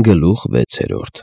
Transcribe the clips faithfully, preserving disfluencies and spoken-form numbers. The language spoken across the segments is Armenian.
Գլուխ վեցերորդ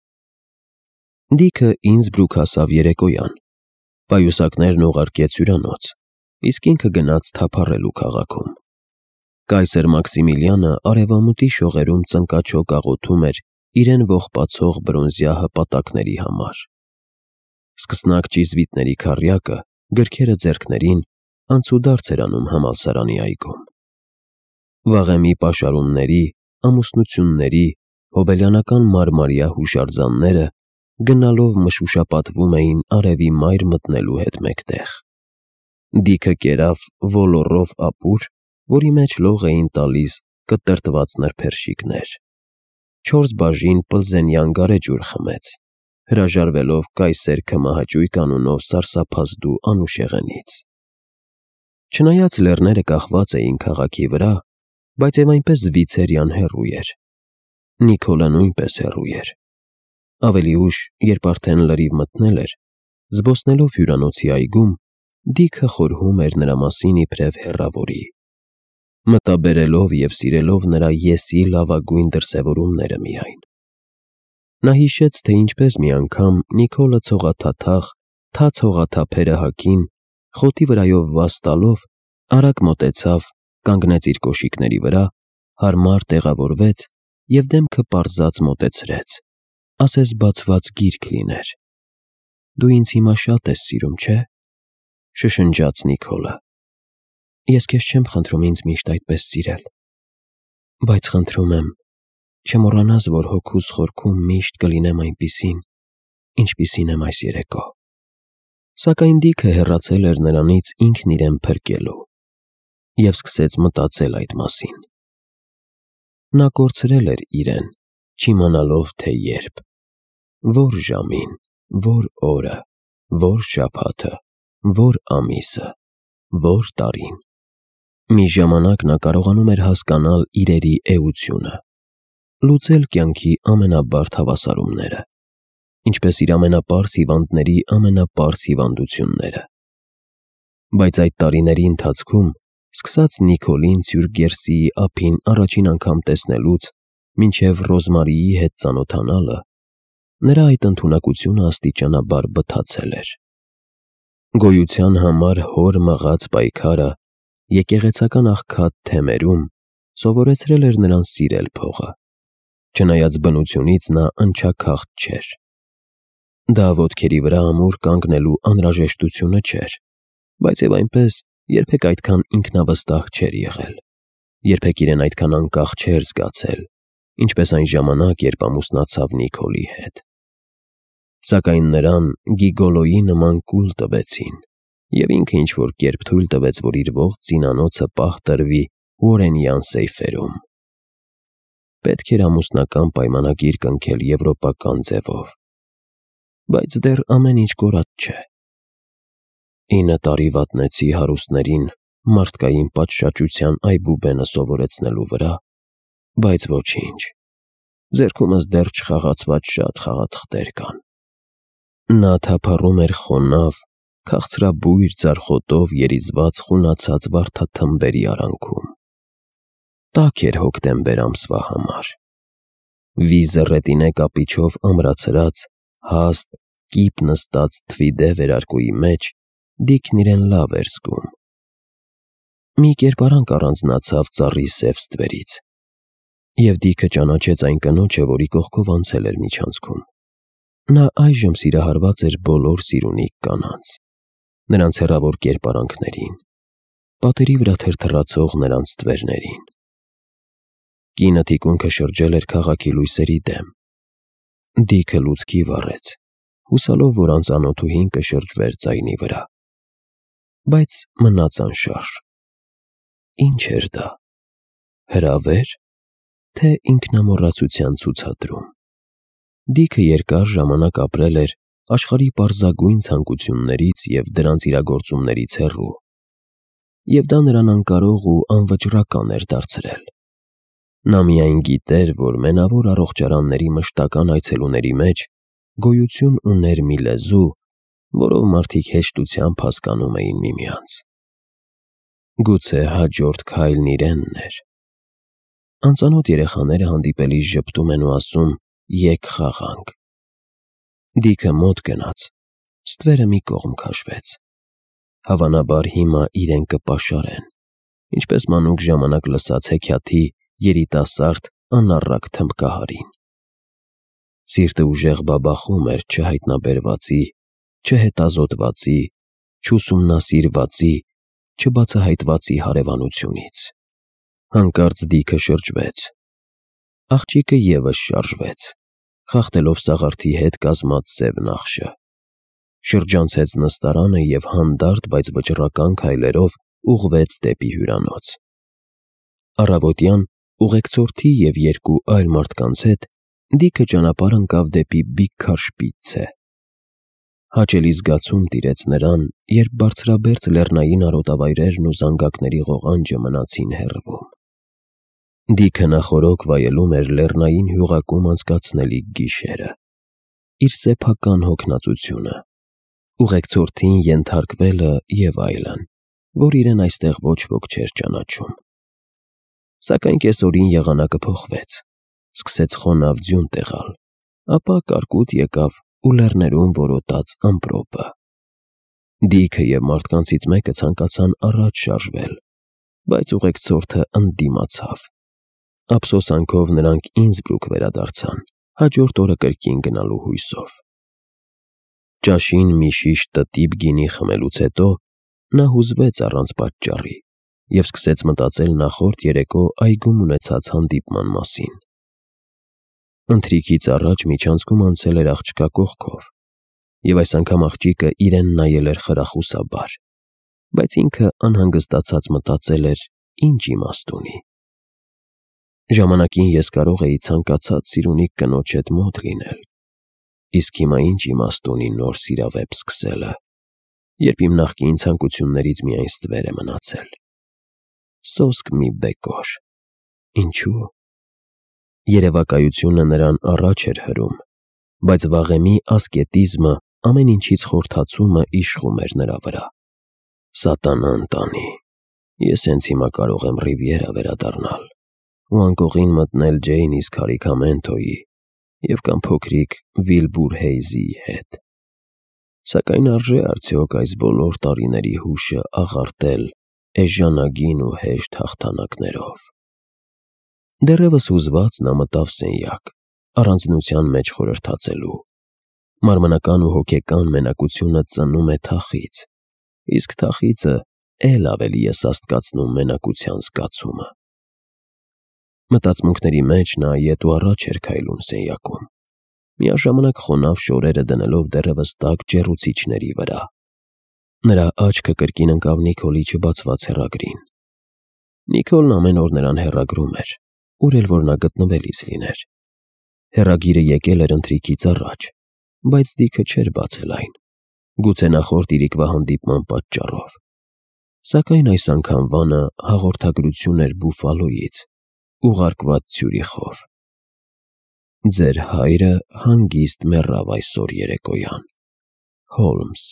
Դիքը Ինսբրուք հասավ երեկոյան, պայուսակներն ուղարկեց հյուրանոց, իսկ ինքը գնաց թափառելու քաղաքում։ Կայսեր Մաքսիմիլիանը արևամուտի շողերում ծնկաչոք աղոթում էր իրեն ողբացող բրոնզյա հպատակների համար։ Սկսնակ ճիզվիտների քառյակը, գրքերը ձեռքներին, անցուդարձ էր անում համալսարանի այգում։ Վաղեմի պաշարումների, ամուսնությունների, հոբելյանական մարմարյա հուշարձանները գնալով մշուշապատվում էին արևի մայր մտնելու հետ մեկտեղ։ Դիքը կերավ ոլորով ապուր, որի մեջ լող էին տալիս կտրտված նրբերշիկներ։ Չորս բաժին պլզենյան գարեջուր խմեց, հրաժարվելով կայսեր քմահաճույք անունով սարսափազդու անուշեղենից։ Չնայած լեռները կախված էին քաղաքի վրա, բայց և այնպես Զվիցերիան հեռու էր։ Նիկոլը նույնպես հեռու էր։ Ավելի ուշ, երբ արդեն լրիվ մթնել էր, զբոսնելով հյուրանոցի այգում, Դիքը խորհում էր նրա մասին իբրև հեռավորի, մտաբերելով և սիրելով նրա ես-ի լավագույն դրսևորումները միայն։ Նա հիշեց, թե ինչպես մի անգամ Նիկոլը ցողաթաթախ, թաց հողաթափերը հագին, խոտի վրայով վազ տալով, արագ մոտեցավ, կանգնեց իր կոշիկների վրա, հարմար տեղավորվեց և դեմքը պարզած մոտեցրեց, ասես բացված գիրք լիներ։ «Դու ինձ հիմա շատ ես սիրում, չէ՞», շշնջաց Նիկոլը։ «Ես քեզ չեմ խնդրում ինձ միշտ այդպես սիրել, բայց խնդրում եմ, չմոռանաս, որ հոգուս խորքում միշտ կլինեմ այնպիսին, ինչպիսին եմ այս երեկո»։ Սակայն Դիքը հեռացել էր նրանից ինքն իրեն փրկելու և սկսեց մտածել այդ մասին։ Նա կորցրել էր իրեն, չիմանալով, թե երբ, որ ժամին, որ օրը, որ շաբաթը, որ ամիսը, որ տարին։ Մի ժամանակ նա կարողանում էր հասկանալ իրերի էությունը, լուծել կյանքի ամենաբարդ հավասարումները, ինչպես իր ամենապարզ հիվանդների ամենապարզ հիվանդությունները։ Բայց այդ տարիների ընթացքում, սկսած Նիկոլին Սյուր Գերսիի ափին առաջին անգամ տեսնելուց մինչև Ռոզմարիի հետ ծանոթանալը, նրա այդ ընդունակությունը աստիճանաբար բթացել էր։ Գոյության համար հոր մղած պայքարը եկեղեցական աղքատ թեմերում սովորեցրել էր նրան սիրել փողը, չնայած բնությունից նա ընչաքաղց չէր։ Դա ոտքերի վրա ամուր կանգնելու անհրաժեշտությունը չէր, բայց և այնպես երբեք այդքան ինքնավստահ չէր եղել, երբեք իրեն այդքան անկախ չէր զգացել, ինչպես այն ժամանակ, երբ ամուսնացավ Նիկոլի հետ։ Սակայն նրան գիգոլոյի նման կուլ տվեցին, և ինքը ինչ-որ կերպ թույլ տվեց, որ իր ողջ ծինանոցը պահ տրվի Ուորենյան սեյֆերում։ Պետք էր ամուսնական պայմանագիր կնքել եվրոպական ձևով, բայց դեռ ամեն ինչ կորած չէ։ Ինը տարի վատնեցի հարուստներին մարդկային պատշաճության այբուբենը սովորեցնելու վրա, բայց ոչինչ, ձեռքումս դեռ չխաղացված շատ խաղաթղթեր կան։ Նա թափառում էր խոնավ, քաղցրաբույր ձարխոտով երիզված խունացած վարդաթմբերի արանքում։ Տաք էր հոկտեմբեր ամսվա համար։ Վիզը ռետինե կապիչով ամրացրած, հաստ, կիպ նստած թվիդե վերարկուի մեջ Դիքն իրեն լավ էր զգում։ Մի կերպարանք առանձնացավ ծառի սև ստվերից, և Դիքը ճանաչեց այն կնոջը, որի կողքով անցել էր միջանցքում։ Նա այժմ սիրահարված էր բոլոր սիրունիկ կանանց, նրանց հեռավոր կերպարանքներին, պատերի վրա թրթռացող նրանց ստվերներին։ Կինը թիկունքը շրջել էր քաղաքի լույսերի դեմ։ Դիքը լուցկի վառեց, հուսալով, որ անծանոթուհին կշրջվեր ձայնի վրա, բայց մնաց անշարժ։ Ինչ էր դա, հրավե՞ր, թե ինքնամոռացության ցուցադրում։ Դիքը երկար ժամանակ ապրել էր աշխարհի պարզագույն ցանկություններից և դրանց իրագործումներից հեռու, և դա նրան անկարող ու անվճռական էր դարձրել։ Նա միայն գիտեր, որ մենավոր առողջարանների մշտական այցելուների մեջ գոյություն ուներ մի լեզու, որով մարդիկ հեշտությամբ հասկանում էին միմյանց։ Գուցե հաջորդ քայլն իրենն էր։ անծանոթ երեխաները հանդիպելիս ժպտում են ու ասում «Եկ խաղանք»։ Դիքը մոտ գնաց, ստվերը մի կողմ քաշվեց։ Հավանաբար հիմա իրեն կպաշարեն, ինչպես մանուկ ժամանակ լսած հեքիաթի երիտասարդ անառակ թմբկահարին։ Սիրտը ուժեղ բաբախում էր չհայտնաբերվածի, չհետազոտվածի, չուսումնասիրվածի, չբացահայտվածի հարևանությունից։ Հանկարծ Դիքը շրջվեց։ Աղջիկը ևս շարժվեց, խախտելով Սաղարթի հետ կազմած սև նախշը։ Շրջանցեց նստարանը և հանդարտ, բայց վճռական քայլերով ուղղվեց դեպի հյուրանոց։ Առավոտյան ուղեկցորդի և երկու այլ մարդկանց հետ Դիքը ճանապարհ ընկավ դեպի Բիգքարշպիցցե։ Հաճելի զգացում տիրեց նրան, երբ բարձրաբերձ լեռնային արոտավայրերն ու զանգակների ղողանջը մնացին հեռվում։ Դիքը նախօրոք վայելում էր լեռնային հյուղակում անցկացնելիք գիշերը, իր սեփական հոգնածությունը, ուղեկցորդին ենթարկվելը և այլն, որ իրեն այստեղ ոչ ոք չէր ճանաչում։ Սակայն կեսօրին եղանակը փոխվեց, սկսեց խոնավ ձյուն տեղալ, ապա կարկուտ եկավ ու լեռներում որոտաց ամպրոպը։ Դիքը և մարդկանցից մեկը ցանկացան առաջ շարժվել, բայց ուղեկցորդը ընդդիմացավ։ Ափսոսանքով նրանք Ինսբրուք վերադարձան, հաջորդ օրը կրկին գնալու հույսով։ Ճաշին մի շիշ տտիպ գինի խմելուց հետո նա հուզվեց առանց պատճառի և սկսեց մտածել նախորդ երեկո այգում ունեցած հանդիպման մասին։ Ընթրիքից առաջ միջանցքում անցել էր աղջկա կողքով, և այս անգամ աղջիկը իրեն նայել էր խրախուսաբար, բայց ինքը անհանգստացած մտածել էր՝ ինչ իմաստ ունի։ Ժամանակին ես կարող էի ցանկացած սիրունիկ կնոջ հետ մոտ լինել, իսկ հիմա ինչ իմաստ ունի նոր սիրավեպ սկսելը, երբ իմ նախկին ցանկություններից միայն ստվեր է մնացել։ Սոսկ մի բեկոր։ Ինչու՞։ Երևակայությունը նրան առաջ էր հրում, բայց վաղեմի ասկետիզմը, ամեն ինչից խորթացումը իշխում էր նրա վրա։ Սատանան տանի, ես հենց հիմա կարող եմ Ռիվիերա վերադառնալ ու անկողին մտնել Ջեյնի Սքարիքամենթոյի և կամ փոքրիկ Վիլբուր Հեյզիի հետ։ Սակայն արժե՞ արդյոք այս բոլոր տարիների հուշը աղարտել էժանագին ու հեշտ հաղթանակներով։ Դեռևս հուզված նա մտավ սենյակ, առանձնության մեջ խորհրդածելու։ Մարմնական ու հոգեկան մենակությունը ծնում է թախիծ, իսկ թախիծը էլ ավելի է սաստկացնում մենակության զգացումը։ Մտածմունքների մեջ նա ետ ու առաջ էր քայլում սենյակում, միաժամանակ խոնավ շորերը դնելով դեռևս տաք ջեռուցիչների վրա։ Նրա աչքը կրկին ընկավ Նիկոլի չբացված հեռագրին։ Նիկոլն ամեն օր նրան հեռագրում էր, ուր էլ որ նա գտնվելիս լիներ։ Հեռագիրը եկել էր ընթրիքից առաջ, բայց Դիքը չէր բացել այն, գուցե նախորդ իրիկվա հանդիպման պատճառով։ Սակայն այս անգամվանը հաղորդագրություն էր Բուֆալոյից, ուղարկված Ցյուրիխով։ Ձեր հայրը հանգիստ մեռավ այսօր երեկոյան։ Հոլմս։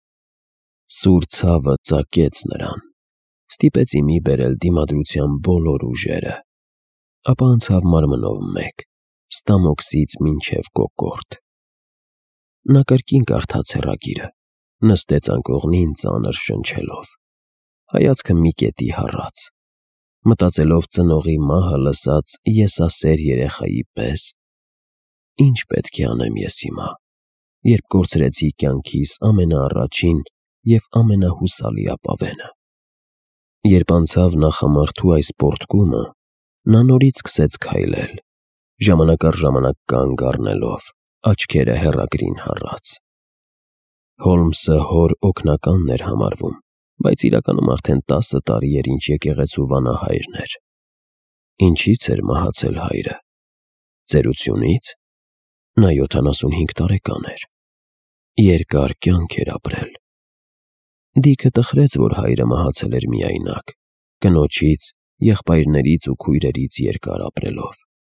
Սուր ցավը ծակեց նրան, ստիպեց ի մի բերել դիմադրության բոլոր ուժերը, ապա անցավ մարմնով մեկ, ստամոքսից մինչև կոկորդ։ Նա կրկին կարդաց հեռագիրը, նստեց անկողնին ծանր շնչելով, հայացքը մի կետի հառած, մտածելով ծնողի մահը լսած եսասեր երեխայի պես. ինչ պետք է անեմ ես հիմա, երբ կորցրեցի կյանքիս ամենաառաջին և ամենահուսալի ապավենը։ Երբ անցավ նախամարդու այս պոռթկումը, նա նորից սկսեց քայլել, ժամանակ առ ժամանակ կանգ առնելով, աչքերը հեռագրին հառած։ Հոլմսը հոր օգնականն էր համարվում, բայց իրականում արդեն տասը տարի էր ինչ եկեղեցու վանահայրն էր։ Ինչի՞ց էր մահացել հայրը։ Ծերությունի՞ց։ Նա յոթանասունհինգ տարեկան էր։ Երկար կյանք էր ապրել։ Դիքը տխրեց, որ հայրը մահացել էր միայնակ, կնոջից, եղբայրներից ու քույրերից երկար ապրելով։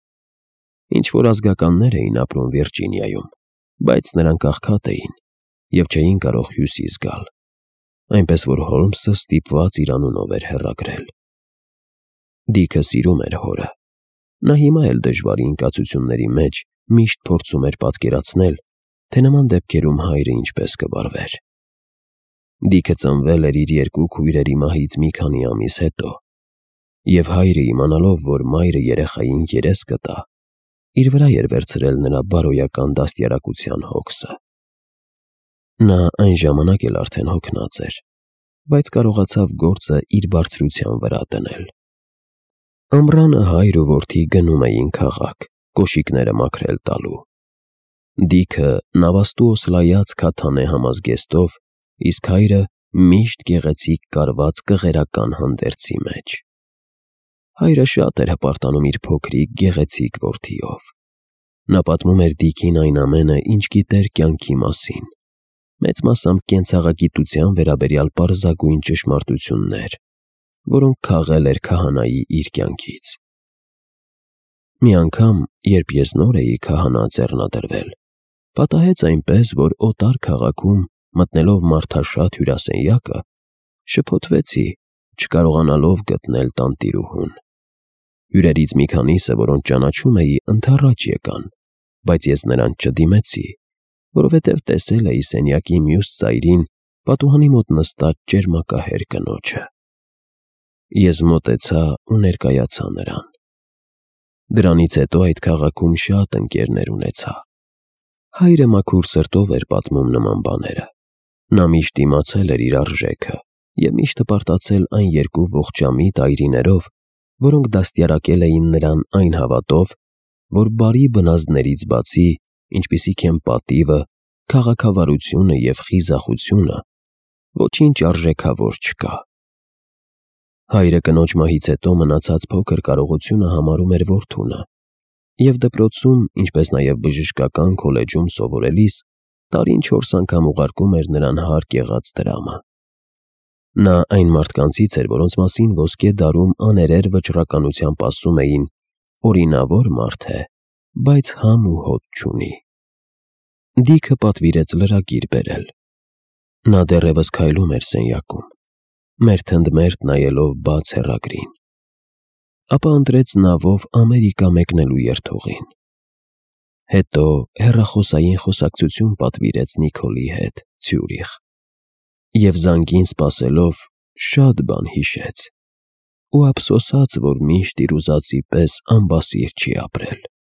Ինչ-որ ազգականներ էին ապրում Վիրջինիայում, բայց նրանք աղքատ էին և չէին կարող հյուսիս գալ, այնպես որ Հոլմսը ստիպված իր անունով էր հեռագրել։ Դիքը սիրում էր հորը, Նա հիմա էլ դժվարի ընկացությունների մեջ միշտ փորձում էր պատկերացնել, թե նման դեպքերում հայրը ինչպես կվարվեր։ Դիքը ծնվել էր իր երկու քույրերի մահից մի քանի ամիս հետո, և հայրը իմանալով, որ մայրը երեխային երես կտա, իր վրա էր վերցրել նրա բարոյական դաստիարակության հոգսը։ Նա այն ժամանակ էլ արդեն հոգնած էր, բայց կարողացավ գործը իր բարձրության վրա դնել։ Ամռանը հայր ու որդի գնում էին քաղաք, կոշիկները մաքրել տալու։ Դիքը նավաստու օսլայած քաթանե համազգեստով, իսկ հայրը միշտ գեղեցիկ կարված կղերական հանդերձի մեջ։ Հայրը շատ էր հպարտանում իր փոքրիկ գեղեցիկ որդիով։ Նա պատմում էր Դիքին այն ամենը, ինչ գիտեր կյանքի մասին, մեծ մասամբ կենցաղագիտության վերաբերյալ պարզագույն ճշմարտություններ, որոնք քաղել էր քահանայի իր կյանքից։ Մի անգամ, երբ ես նոր էի քահանա ձեռնադրվել, պատահեց այնպես, որ օտար քաղաքում, մտնելով մարդաշատ հյուրասենյակը, շփոթվեցի, չկարողանալով գտնել տանտիրուհուն։ Հյուրերից մի քանիսը, որոնց ճանաչում էի, ընդառաջ եկան, բայց ես նրանց չդիմեցի, որովհետև տեսել էի սենյակի մյուս ծայրին պատուհանի մոտ նստած ճերմակահեր կնոջը։ Ես մոտեցա ու ներկայացա նրան։ Դրանից հետո այդ քաղաքում շատ ընկերներ ունեցա։ Հայրը մաքուր սրտով էր պատմում նման բաները։ Նա միշտ իմացել էր իր արժեքը և միշտ հպարտացել այն երկու ողջամիտ այրիներով, որոնք դաստիարակել էին նրան այն հավատով, որ բարի բնազդներից բացի, ինչպիսիք են պատիվը, քաղաքավարությունը և խիզախությունը, ոչինչ արժեքավոր չկա։ Հայրը կնոջ մահից հետո մնացած փոքր կարողությունը համարում էր որդունը և դպրոցում, ինչպես նաև բժշկական քոլեջում սովորելիս, տարին չորս անգամ ուղարկում էր նրան հարկ եղած դրամը։ Նա այն մարդկանցից էր, որոնց մասին ոսկե դարում աներեր վճռականությամբ ասում էին. օրինավոր մարդ է, բայց համ ու հոտ չունի։ Դիքը պատվիրեց լրագիր բերել։ Նա դեռևս քայլում էր սենյակում, մերթընդմերթ նայելով բաց հեռագրին։ Ապա ընտրեց նավով Ամերիկա մեկնելու երթուղին։ Հետո հեռախոսային խոսակցություն պատվիրեց Նիկոլի հետ Ցյուրիխ և զանգին սպասելով շատ բան հիշեց ու ափսոսաց, որ միշտ իր ուզածի պես անբասիր չի ապրել։